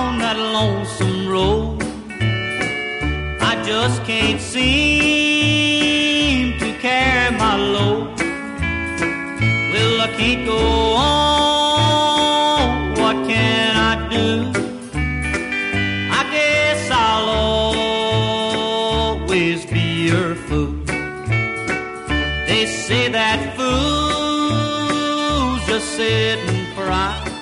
down that lonesome road. I just can't seem to carry my load. Well, I can't go on, what can I do? I guess I'll always be your fool. They say that fools just sit and cry.